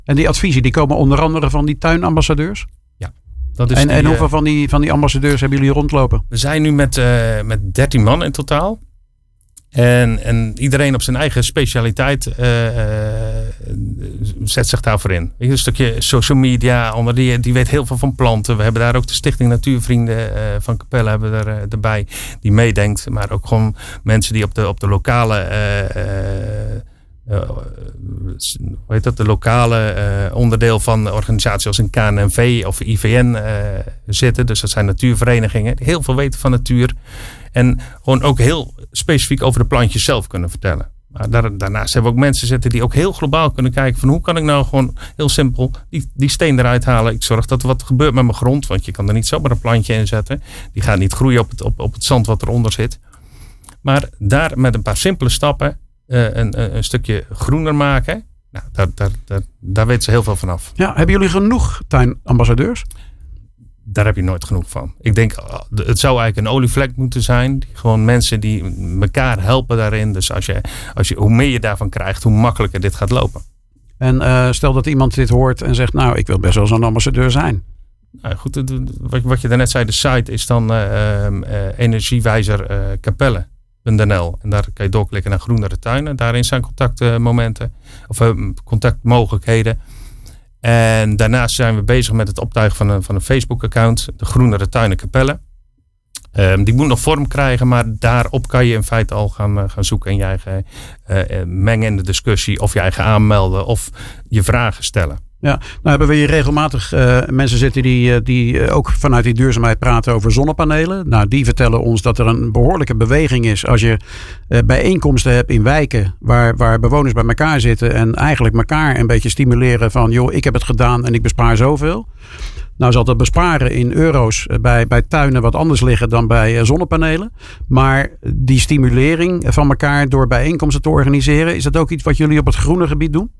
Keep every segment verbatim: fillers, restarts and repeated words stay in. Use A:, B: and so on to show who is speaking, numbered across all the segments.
A: En die adviezen die komen onder andere van die tuinambassadeurs?
B: Ja. Dat is
A: en,
B: die,
A: en hoeveel van die, van die ambassadeurs hebben jullie rondlopen?
B: We zijn nu met, uh, met dertien man in totaal. En, en iedereen op zijn eigen specialiteit uh, uh, zet zich daarvoor in. Weet je, een stukje social media, ander, die, die weet heel veel van planten. We hebben daar ook de Stichting Natuurvrienden uh, van Capelle hebben er, uh, erbij. Die meedenkt, maar ook gewoon mensen die op de, op de lokale... Uh, uh, Uh, hoe heet dat, de lokale uh, onderdeel van organisaties als een K N N V of I V N uh, zitten. Dus dat zijn natuurverenigingen die heel veel weten van natuur. En gewoon ook heel specifiek over de plantjes zelf kunnen vertellen. Maar daar, daarnaast hebben we ook mensen zitten die ook heel globaal kunnen kijken van hoe kan ik nou gewoon heel simpel die, die steen eruit halen. Ik zorg dat er wat gebeurt met mijn grond, want je kan er niet zomaar een plantje in zetten. Die gaat niet groeien op het, op, op het zand wat eronder zit. Maar daar met een paar simpele stappen Uh, een, een stukje groener maken. Nou, daar, daar, daar, daar weten ze heel veel van af.
A: Ja, hebben jullie genoeg tuinambassadeurs?
B: Daar heb je nooit genoeg van. Ik denk, het zou eigenlijk een olievlek moeten zijn. Gewoon mensen die elkaar helpen daarin. Dus als je, als je, hoe meer je daarvan krijgt, hoe makkelijker dit gaat lopen. En
A: uh, stel dat iemand dit hoort en zegt, nou, ik wil best wel zo'n ambassadeur zijn.
B: Nou goed, wat, wat je daarnet zei, de site is dan uh, uh, Energiewijzer uh, Capelle. .n l. En daar kan je doorklikken naar groenere tuinen. Daarin zijn contactmomenten of uh, contactmogelijkheden. En daarnaast zijn we bezig met het optuigen van een, van een Facebook-account. De Groenere Tuinen Capelle. Um, die moet nog vorm krijgen, maar daarop kan je in feite al gaan, uh, gaan zoeken en je eigen uh, uh, mengen in de discussie. Of je eigen aanmelden of je vragen stellen.
A: Ja, nou hebben we hier regelmatig uh, mensen zitten die, uh, die uh, ook vanuit die duurzaamheid praten over zonnepanelen. Nou, die vertellen ons dat er een behoorlijke beweging is als je uh, bijeenkomsten hebt in wijken waar, waar bewoners bij elkaar zitten en eigenlijk elkaar een beetje stimuleren van joh, ik heb het gedaan en ik bespaar zoveel. Nou zal dat besparen in euro's bij, bij tuinen wat anders liggen dan bij uh, zonnepanelen. Maar die stimulering van elkaar door bijeenkomsten te organiseren, is dat ook iets wat jullie op het groene gebied doen?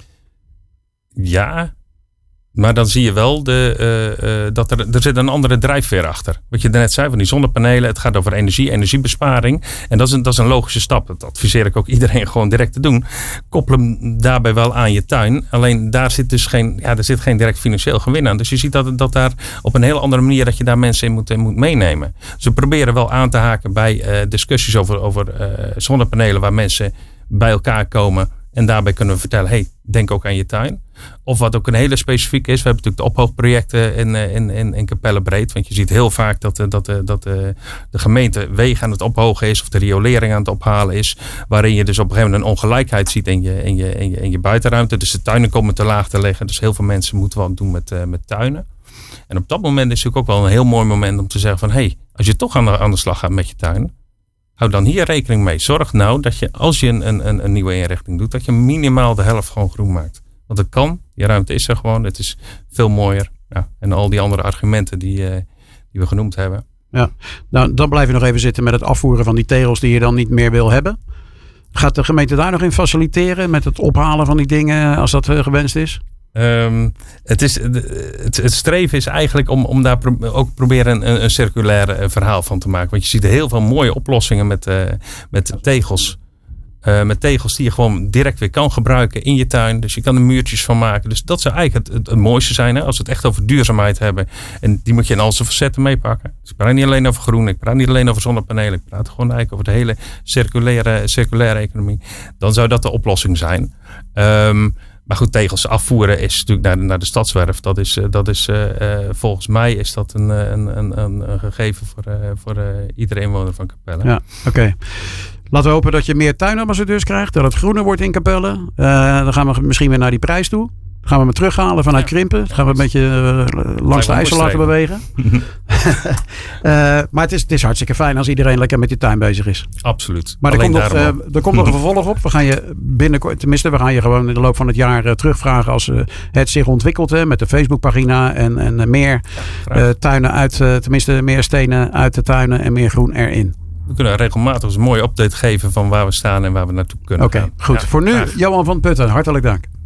B: Ja, maar dan zie je wel de, uh, uh, dat er, er zit een andere drijfveer achter. Wat je net zei van die zonnepanelen. Het gaat over energie, energiebesparing. En dat is een, dat is een logische stap. Dat adviseer ik ook iedereen gewoon direct te doen. Koppel hem daarbij wel aan je tuin. Alleen daar zit dus geen, ja, er zit geen direct financieel gewin aan. Dus je ziet dat, dat daar op een hele andere manier dat je daar mensen in moet, in moet meenemen. Dus we proberen wel aan te haken bij uh, discussies over, over uh, zonnepanelen waar mensen bij elkaar komen. En daarbij kunnen we vertellen, hey, denk ook aan je tuin. Of wat ook een hele specifiek is. We hebben natuurlijk de ophoogprojecten in, in, in, in Capelle breed. Want je ziet heel vaak dat, dat, dat de, de gemeente wegen aan het ophogen is. Of de riolering aan het ophalen is. Waarin je dus op een gegeven moment een ongelijkheid ziet in je, in je, in je, in je buitenruimte. Dus de tuinen komen te laag te liggen. Dus heel veel mensen moeten wat doen met, uh, met tuinen. En op dat moment is het natuurlijk ook wel een heel mooi moment om te zeggen van... hey, als je toch aan de, aan de slag gaat met je tuin... hou dan hier rekening mee. Zorg nou dat je, als je een, een, een nieuwe inrichting doet, dat je minimaal de helft gewoon groen maakt. Want het kan, die ruimte is er gewoon, het is veel mooier. Ja, en al die andere argumenten die, uh, die we genoemd hebben.
A: Ja, nou, dan blijf je nog even zitten met het afvoeren van die tegels die je dan niet meer wil hebben. Gaat de gemeente daar nog in faciliteren met het ophalen van die dingen als dat uh, gewenst is?
B: Um, het, is, het, het streven is eigenlijk om, om daar pro- ook proberen een, een circulair verhaal van te maken. Want je ziet heel veel mooie oplossingen met, uh, met tegels. Uh, met tegels die je gewoon direct weer kan gebruiken in je tuin. Dus je kan er muurtjes van maken. Dus dat zou eigenlijk het, het, het mooiste zijn. Hè? Als we het echt over duurzaamheid hebben. En die moet je in al zijn facetten meepakken. Dus ik praat niet alleen over groen. Ik praat niet alleen over zonnepanelen. Ik praat gewoon eigenlijk over de hele circulaire, circulaire economie. Dan zou dat de oplossing zijn. Um, Maar goed, tegels afvoeren is natuurlijk naar de, naar de stadswerf. Dat is, dat is uh, uh, volgens mij is dat een, een, een, een gegeven voor, uh, voor uh, iedere inwoner van Capelle.
A: Ja, oké. Okay. Laten we hopen dat je meer tuinambassadeurs krijgt. Dat het groener wordt in Capelle. Uh, dan gaan we misschien weer naar die prijs toe. Dan gaan we hem terughalen vanuit ja. Krimpen. Dan gaan we een beetje uh, langs de IJssel laten bewegen. uh, maar het is, het is hartstikke fijn als iedereen lekker met die tuin bezig is.
B: Absoluut.
A: Maar er komt, nog, uh, er komt nog een vervolg op. We gaan je binnenkort, tenminste, we gaan je gewoon in de loop van het jaar uh, terugvragen als uh, het zich ontwikkelt. Hè, met de Facebookpagina en, en uh, meer ja, uh, tuinen uit, uh, tenminste meer stenen uit de tuinen en meer groen erin.
B: We kunnen regelmatig een mooie update geven van waar we staan en waar we naartoe kunnen
A: okay,
B: gaan.
A: Oké, goed. Ja, Voor nu, graag. Johan van Putten, hartelijk dank.